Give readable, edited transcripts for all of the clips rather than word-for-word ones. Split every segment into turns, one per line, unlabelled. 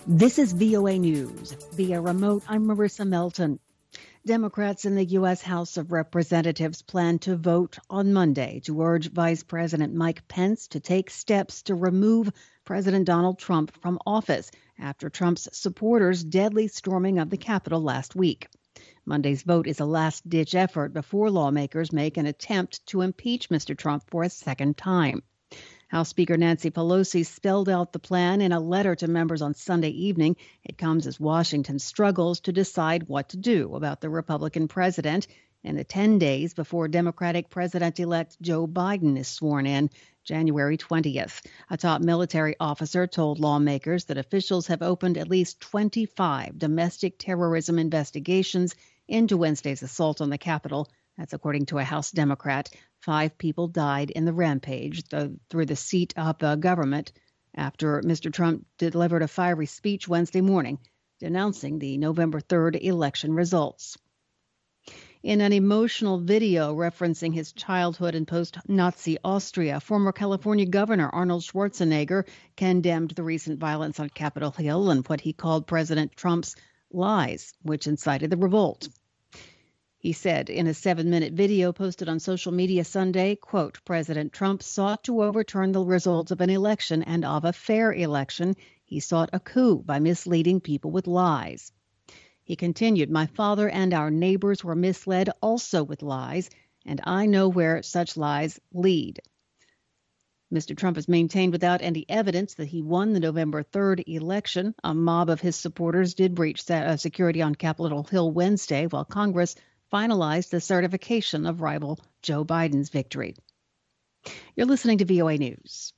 This is VOA News. Via remote, I'm Marissa Melton. Democrats in the U.S. House of Representatives plan to vote on Monday to urge Vice President Mike Pence to take steps to remove President Donald Trump from office after Trump's supporters' deadly storming of the Capitol last week. Monday's vote is a last-ditch effort before lawmakers make an attempt to impeach Mr. Trump for a second time. House Speaker Nancy Pelosi spelled out the plan in a letter to members on Sunday evening. It comes as Washington struggles to decide what to do about the Republican president in the 10 days before Democratic President-elect Joe Biden is sworn in January 20th. A top military officer told lawmakers that officials have opened at least 25 domestic terrorism investigations into Wednesday's assault on the Capitol. That's according to a House Democrat. 5 people died in the rampage through the seat of the government after Mr. Trump delivered a fiery speech Wednesday morning denouncing the November 3rd election results. In an emotional video referencing his childhood in post-Nazi Austria, former California Governor Arnold Schwarzenegger condemned the recent violence on Capitol Hill and what he called President Trump's lies, which incited the revolt. He said in a 7-minute video posted on social media Sunday, quote, President Trump sought to overturn the results of an election and of a fair election. He sought a coup by misleading people with lies. He continued, my father and our neighbors were misled also with lies, and I know where such lies lead. Mr. Trump has maintained without any evidence that he won the November 3rd election. A mob of his supporters did breach security on Capitol Hill Wednesday, while Congress finalized the certification of rival Joe Biden's victory. You're listening to VOA News.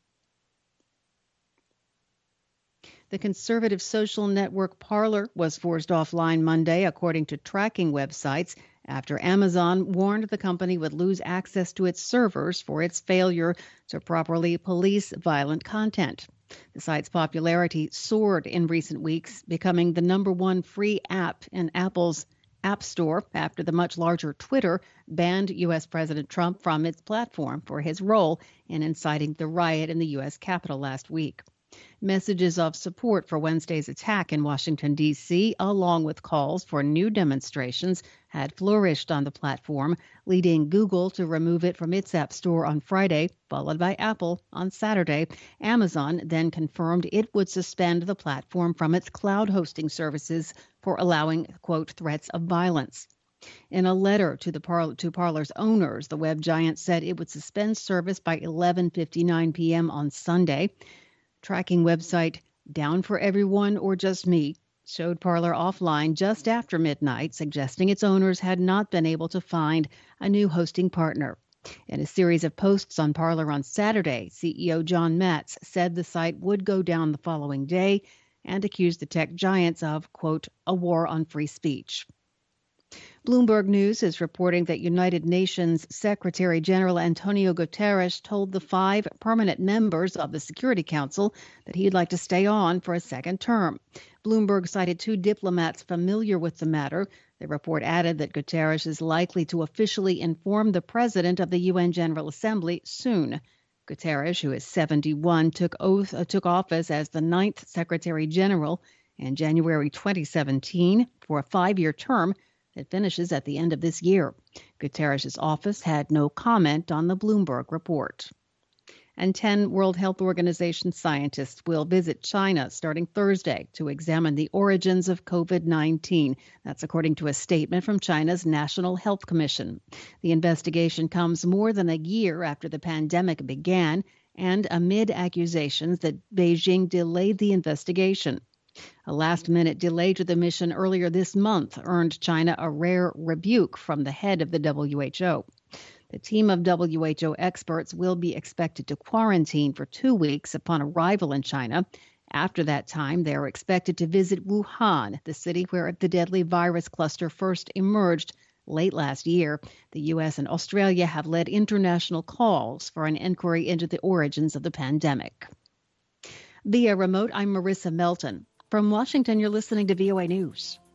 The conservative social network Parler was forced offline Monday, according to tracking websites, after Amazon warned the company would lose access to its servers for its failure to properly police violent content. The site's popularity soared in recent weeks, becoming the #1 free app in Apple's App Store after the much larger Twitter banned U.S. President Trump from its platform for his role in inciting the riot in the U.S. Capitol last week. Messages of support for Wednesday's attack in Washington, D.C., along with calls for new demonstrations, had flourished on the platform, leading Google to remove it from its App Store on Friday, followed by Apple on Saturday. Amazon then confirmed it would suspend the platform from its cloud hosting services for allowing, quote, threats of violence. In a letter to Parler's owners, the web giant said it would suspend service by 11:59 p.m. on Sunday. Tracking website Down for Everyone or Just Me showed Parler offline just after midnight, suggesting its owners had not been able to find a new hosting partner. In a series of posts on Parler on Saturday, CEO John Matz said the site would go down the following day and accused the tech giants of, quote, a war on free speech. Bloomberg News is reporting that United Nations Secretary General Antonio Guterres told the 5 permanent members of the Security Council that he'd like to stay on for a second term. Bloomberg cited 2 diplomats familiar with the matter. The report added that Guterres is likely to officially inform the president of the UN General Assembly soon. Guterres, who is 71, took office as the 9th Secretary General in January 2017 for a 5-year term. It finishes at the end of this year. Guterres' office had no comment on the Bloomberg report. And 10 World Health Organization scientists will visit China starting Thursday to examine the origins of COVID-19. That's according to a statement from China's National Health Commission. The investigation comes more than a year after the pandemic began and amid accusations that Beijing delayed the investigation. A last-minute delay to the mission earlier this month earned China a rare rebuke from the head of the WHO. The team of WHO experts will be expected to quarantine for 2 weeks upon arrival in China. After that time, they are expected to visit Wuhan, the city where the deadly virus cluster first emerged late last year. The U.S. and Australia have led international calls for an inquiry into the origins of the pandemic. Via remote, I'm Marissa Melton. From Washington, you're listening to VOA News.